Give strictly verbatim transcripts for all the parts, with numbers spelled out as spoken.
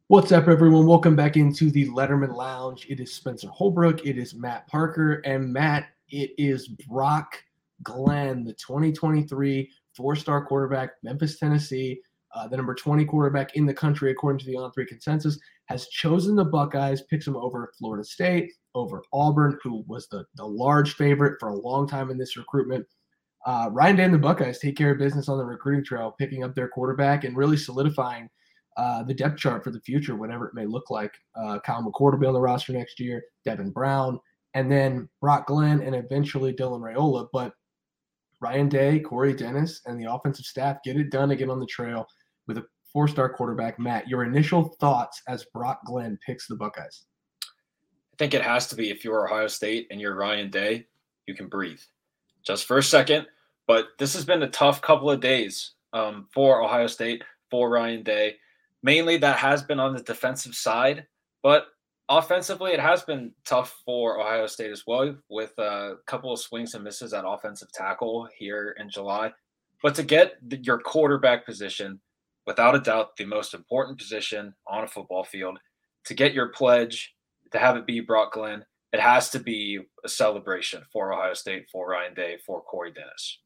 What's up, everyone? Welcome back into the Letterman Lounge. It is Spencer Holbrook. It is Matt Parker. And Matt, it is Brock Glenn, the twenty twenty-three four-star quarterback, Memphis, Tennessee, uh, the number twenty quarterback in the country, according to the On three consensus, has chosen the Buckeyes, picks them over Florida State, over Auburn, who was the, the large favorite for a long time in this recruitment. Uh, Ryan Day and the Buckeyes take care of business on the recruiting trail, picking up their quarterback and really solidifying uh, the depth chart for the future, whatever it may look like. Uh, Kyle McCord will be on the roster next year, Devin Brown, and then Brock Glenn, and eventually Dylan Raiola. But Ryan Day, Corey Dennis, and the offensive staff get it done again on the trail with a four-star quarterback. Matt, your initial thoughts as Brock Glenn picks the Buckeyes? I think it has to be if you're Ohio State and you're Ryan Day, you can breathe just for a second. But this has been a tough couple of days um, for Ohio State, for Ryan Day. Mainly that has been on the defensive side, but offensively it has been tough for Ohio State as well, with a couple of swings and misses at offensive tackle here in July. But to get the, your quarterback position, without a doubt, the most important position on a football field, to get your pledge, to have it be Brock Glenn, it has to be a celebration for Ohio State, for Ryan Day, for Corey Dennis.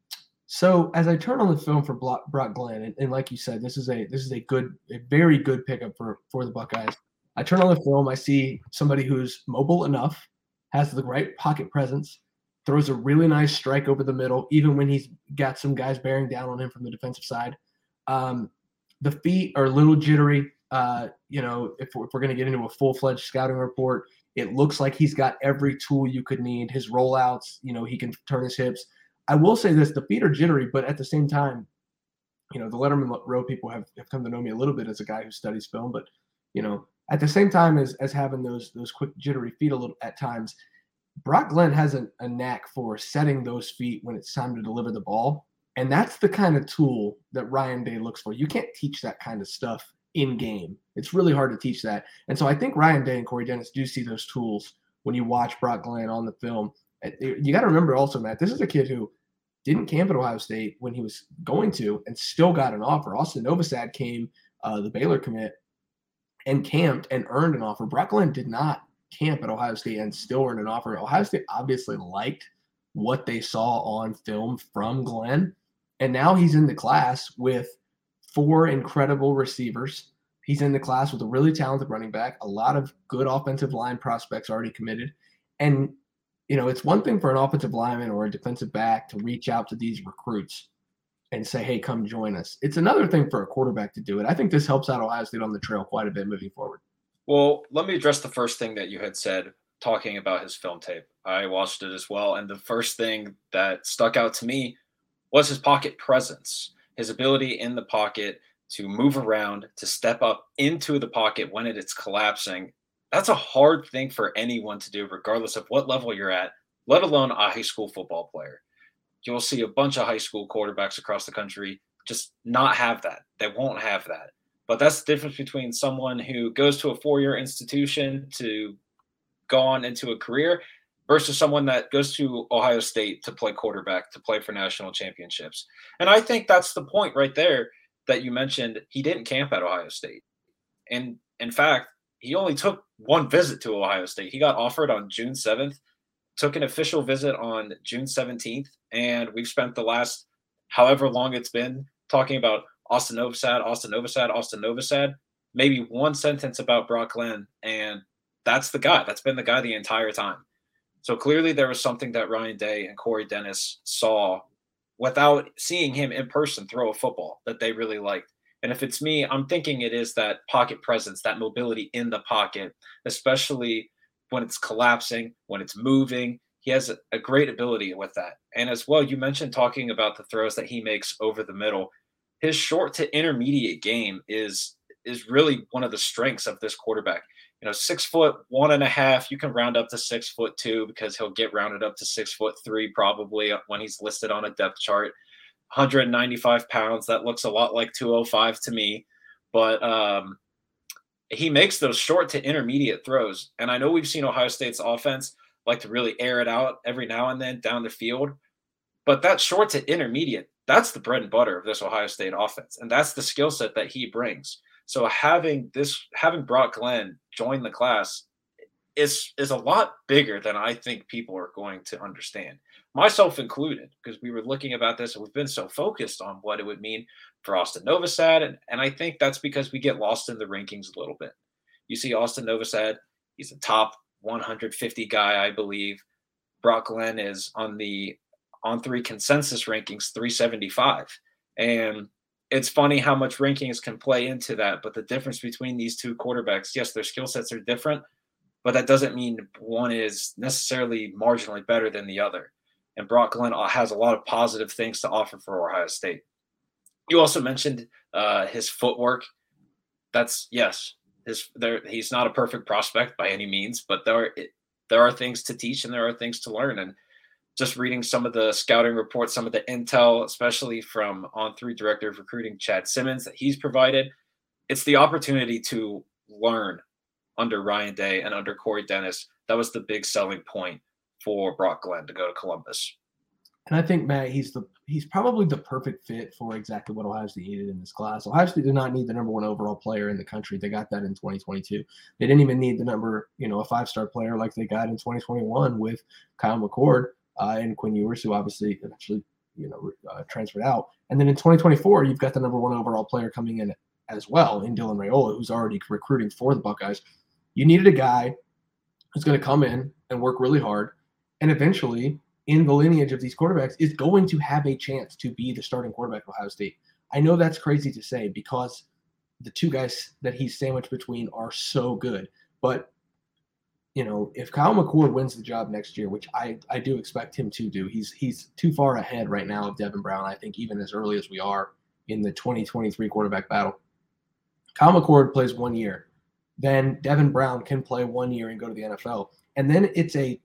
So as I turn on the film for Brock Glenn, and, and like you said, this is a this is a good, a very good pickup for for the Buckeyes. I turn on the film, I see somebody who's mobile enough, has the right pocket presence, throws a really nice strike over the middle, even when he's got some guys bearing down on him from the defensive side. Um, the feet are a little jittery. Uh, you know, if we're, if we're going to get into a full-fledged scouting report, it looks like he's got every tool you could need. His rollouts, you know, he can turn his hips. I will say this, the feet are jittery, but at the same time, you know, the Letterman Row people have, have come to know me a little bit as a guy who studies film, but, you know, at the same time as, as having those those quick jittery feet a little at times, Brock Glenn has a, a knack for setting those feet when it's time to deliver the ball. And that's the kind of tool that Ryan Day looks for. You can't teach that kind of stuff in game. It's really hard to teach that. And so I think Ryan Day and Corey Dennis do see those tools when you watch Brock Glenn on the film. You got to remember also, Matt, this is a kid who didn't camp at Ohio State when he was going to and still got an offer. Austin Novosad came, uh, the Baylor commit, and camped and earned an offer. Brock Glenn did not camp at Ohio State and still earned an offer. Ohio State obviously liked what they saw on film from Glenn, and now he's in the class with four incredible receivers. He's in the class with a really talented running back, a lot of good offensive line prospects already committed. And, you know, it's one thing for an offensive lineman or a defensive back to reach out to these recruits and say, hey, come join us. It's another thing for a quarterback to do it. I think this helps out Ohio State on the trail quite a bit moving forward. Well, let me address the first thing that you had said, talking about his film tape. I watched it as well, and the first thing that stuck out to me was his pocket presence, his ability in the pocket to move around, to step up into the pocket when it is collapsing. That's a hard thing for anyone to do, regardless of what level you're at, let alone a high school football player. You'll see a bunch of high school quarterbacks across the country just not have that. They won't have that. But that's the difference between someone who goes to a four-year institution to go on into a career versus someone that goes to Ohio State to play quarterback, to play for national championships. And I think that's the point right there that you mentioned. He didn't camp at Ohio State. And in fact, he only took one visit to Ohio State. He got offered on June seventh, took an official visit on June seventeenth, and we've spent the last however long it's been talking about Austin Novosad, Austin Novosad, Austin Novosad, maybe one sentence about Brock Glenn, and that's the guy. That's been the guy the entire time. So clearly there was something that Ryan Day and Corey Dennis saw without seeing him in person throw a football that they really liked. And if it's me, I'm thinking it is that pocket presence, that mobility in the pocket, especially when it's collapsing, when it's moving. He has a, a great ability with that. And as well, you mentioned talking about the throws that he makes over the middle. His short to intermediate game is is really one of the strengths of this quarterback. You know, six foot one and a half, you can round up to six foot two because he'll get rounded up to six foot three probably when he's listed on a depth chart. one hundred ninety-five pounds, that looks a lot like two oh five to me. But um, he makes those short to intermediate throws. And I know we've seen Ohio State's offense like to really air it out every now and then down the field. But that short to intermediate, that's the bread and butter of this Ohio State offense. And that's the skill set that he brings. So having this, having Brock Glenn join the class is is a lot bigger than I think people are going to understand, myself included, because we were looking about this and we've been so focused on what it would mean for Austin Novosad, and, and I think that's because we get lost in the rankings a little bit. You see Austin Novosad, he's a top one hundred fifty guy, I believe. Brock Glenn is on the on three consensus rankings three seventy-five, and it's funny how much rankings can play into that. But the difference between these two quarterbacks, yes, their skill sets are different, but that doesn't mean one is necessarily marginally better than the other. And Brock Glenn has a lot of positive things to offer for Ohio State. You also mentioned uh, his footwork. That's yes, his there. He's not a perfect prospect by any means, but there are, there are things to teach and there are things to learn. And just reading some of the scouting reports, some of the intel, especially from On three Director of Recruiting Chad Simmons that he's provided, it's the opportunity to learn under Ryan Day and under Corey Dennis. That was the big selling point for Brock Glenn to go to Columbus. And I think, Matt, he's the he's probably the perfect fit for exactly what Ohio State needed in this class. Ohio State did not need the number one overall player in the country. They got that in twenty twenty-two. They didn't even need the number, you know, a five-star player like they got in twenty twenty-one with Kyle McCord uh, and Quinn Ewers, who obviously eventually, you know, uh, transferred out. And then in twenty twenty-four, you've got the number one overall player coming in as well in Dylan Raiola, who's already recruiting for the Buckeyes. You needed a guy who's going to come in and work really hard, and eventually, in the lineage of these quarterbacks, is going to have a chance to be the starting quarterback of Ohio State. I know that's crazy to say because the two guys that he's sandwiched between are so good. But, you know, if Kyle McCord wins the job next year, which I, I do expect him to do, he's he's too far ahead right now of Devin Brown, I think, even as early as we are in the twenty twenty-three quarterback battle. Kyle McCord plays one year. Then Devin Brown can play one year and go to the N F L. And then it's a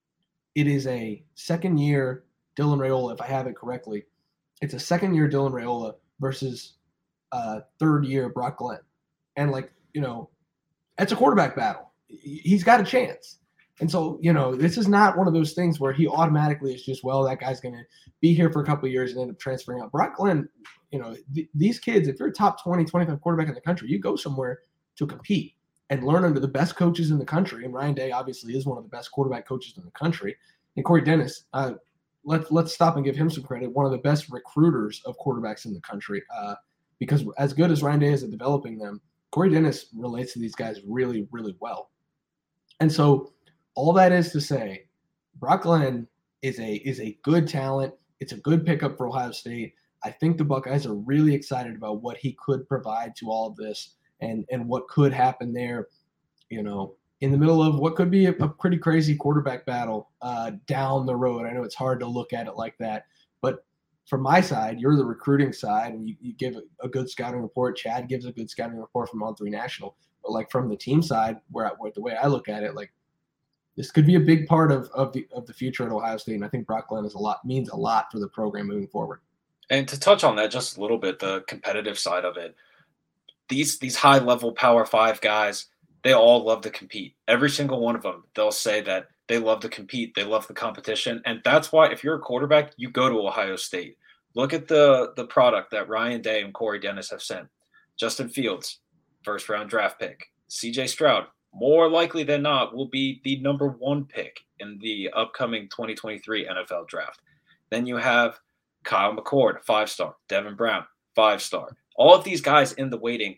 It is a second year Dylan Raiola, if I have it correctly. It's a second year Dylan Raiola versus uh, third year Brock Glenn. And, like, you know, it's a quarterback battle. He's got a chance. And so, you know, this is not one of those things where he automatically is just, well, that guy's going to be here for a couple of years and end up transferring out. Brock Glenn, you know, th- these kids, if you're a top twenty, twenty-five quarterback in the country, you go somewhere to compete and learn under the best coaches in the country. And Ryan Day obviously is one of the best quarterback coaches in the country. And Corey Dennis, uh, let's let's stop and give him some credit. One of the best recruiters of quarterbacks in the country. Uh, because as good as Ryan Day is at developing them, Corey Dennis relates to these guys really, really well. And so all that is to say, Brock Glenn is a is a good talent. It's a good pickup for Ohio State. I think the Buckeyes are really excited about what he could provide to all of this and and what could happen there, you know, in the middle of what could be a, a pretty crazy quarterback battle uh, down the road. I know it's hard to look at it like that, but from my side, you're the recruiting side, and you, you give a, a good scouting report. Chad gives a good scouting report from On three National. But, like, from the team side, where, where the way I look at it, like, this could be a big part of, of the of the future at Ohio State, and I think Brock Glenn is a lot means a lot for the program moving forward. And to touch on that just a little bit, the competitive side of it, these these high level Power Five guys, they all love to compete. Every single one of them, they'll say that they love to compete, they love the competition, and that's why if you're a quarterback, you go to Ohio State. Look at the the product that Ryan Day and Corey Dennis have sent. Justin Fields, first round draft pick. C J Stroud, more likely than not, will be the number one pick in the upcoming twenty twenty-three N F L draft. Then you have Kyle McCord, five-star. Devin Brown, five-star. All of these guys in the waiting,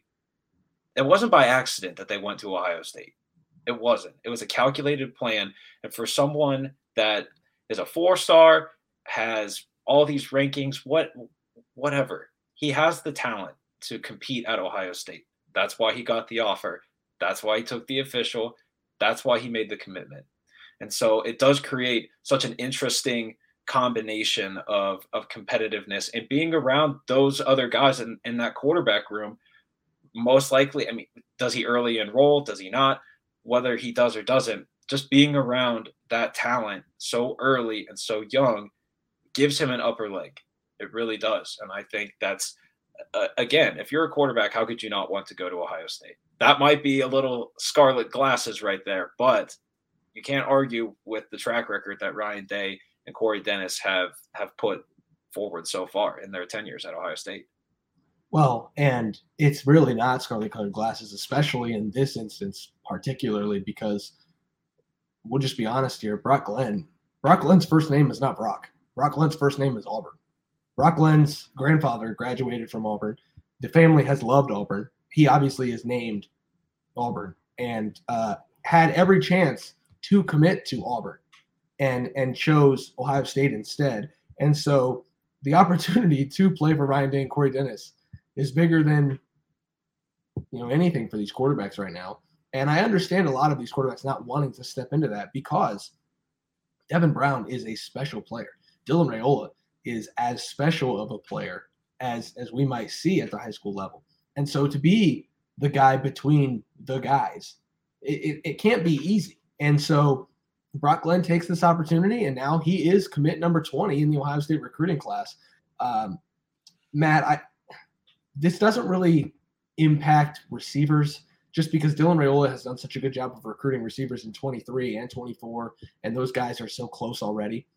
it wasn't by accident that they went to Ohio State. It wasn't. It was a calculated plan. And for someone that is a four-star, has all these rankings, what, whatever, he has the talent to compete at Ohio State. That's why he got the offer. That's why he took the official. That's why he made the commitment. And so it does create such an interesting combination of, of competitiveness and being around those other guys in, in that quarterback room. Most likely, I mean, does he early enroll? Does he not? Whether he does or doesn't, just being around that talent so early and so young gives him an upper leg. It really does. And I think that's, uh, again, if you're a quarterback, how could you not want to go to Ohio State? That might be a little scarlet glasses right there, but you can't argue with the track record that Ryan Day and Corey Dennis have have put forward so far in their tenures at Ohio State. Well, and it's really not scarlet colored glasses, especially in this instance, particularly because we'll just be honest here. Brock Glenn, Brock Glenn's first name is not Brock. Brock Glenn's first name is Auburn. Brock Glenn's grandfather graduated from Auburn. The family has loved Auburn. He obviously is named Auburn and uh, had every chance to commit to Auburn and, and chose Ohio State instead. And so the opportunity to play for Ryan Day and Corey Dennis is bigger than, you know, anything for these quarterbacks right now. And I understand a lot of these quarterbacks not wanting to step into that because Devin Brown is a special player. Dylan Raiola is as special of a player as as we might see at the high school level. And so to be the guy between the guys, it, it, it can't be easy. And so Brock Glenn takes this opportunity, and now he is commit number twenty in the Ohio State recruiting class. Um, Matt, I this doesn't really impact receivers just because Dylan Raiola has done such a good job of recruiting receivers in twenty-three and twenty-four, and those guys are so close already.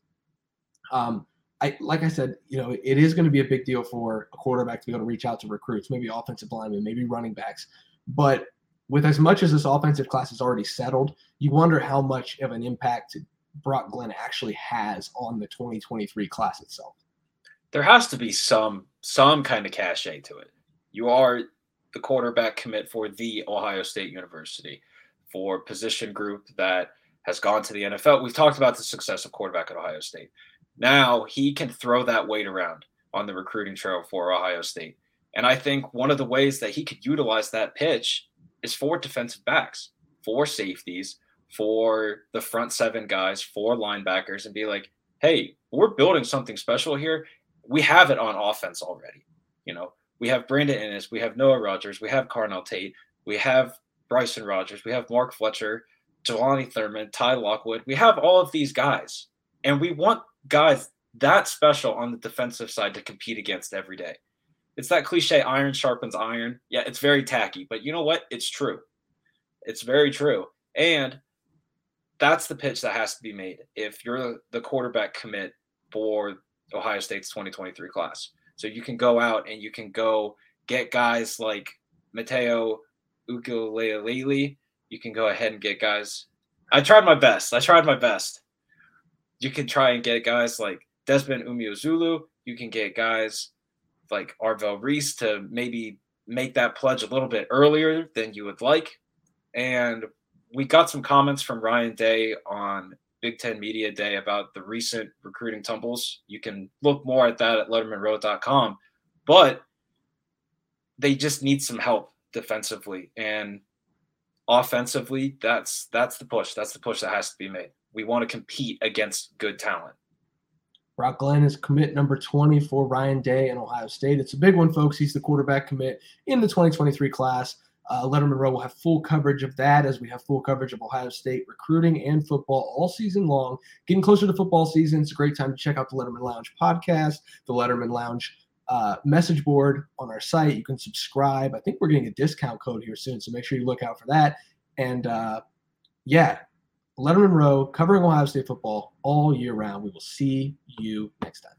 Um, I like I said, you know, it is going to be a big deal for a quarterback to be able to reach out to recruits, maybe offensive linemen, maybe running backs. But with as much as this offensive class is already settled, you wonder how much of an impact Brock Glenn actually has on the twenty twenty-three class itself. There has to be some some kind of cachet to it. You are the quarterback commit for the Ohio State University, for position group that has gone to the N F L. We've talked about the success of quarterback at Ohio State. Now he can throw that weight around on the recruiting trail for Ohio State. And I think one of the ways that he could utilize that pitch is for defensive backs, for safeties, for the front seven guys, for linebackers, and be like, hey, we're building something special here. We have it on offense already. You know, we have Brandon Inniss, we have Noah Rogers, we have Carnell Tate, we have Bryson Rogers, we have Mark Fletcher, Jelani Thurman, Ty Lockwood. We have all of these guys, and we want guys that special on the defensive side to compete against every day. It's that cliche, iron sharpens iron. Yeah, it's very tacky, but you know what? It's true. It's very true. And that's the pitch that has to be made if you're the quarterback commit for Ohio State's twenty twenty-three class. So you can go out and you can go get guys like Mateo Ukulele. You can go ahead and get guys. I tried my best. I tried my best. You can try and get guys like Desmond Umeozulu. You can get guys like Arvell Reese to maybe make that pledge a little bit earlier than you would like. And we got some comments from Ryan Day on Big Ten Media Day about the recent recruiting tumbles. You can look more at that at letterman row dot com. But they just need some help defensively. And offensively, that's that's the push. That's the push that has to be made. We want to compete against good talent. Brock Glenn is commit number twenty for Ryan Day and Ohio State. It's a big one, folks. He's the quarterback commit in the twenty twenty-three class. Uh, Letterman Row will have full coverage of that as we have full coverage of Ohio State recruiting and football all season long. Getting closer to football season, it's a great time to check out the Letterman Lounge podcast, the Letterman Lounge uh, message board on our site. You can subscribe. I think we're getting a discount code here soon, so make sure you look out for that. And, uh, yeah, Letterman Row covering Ohio State football all year round. We will see you next time.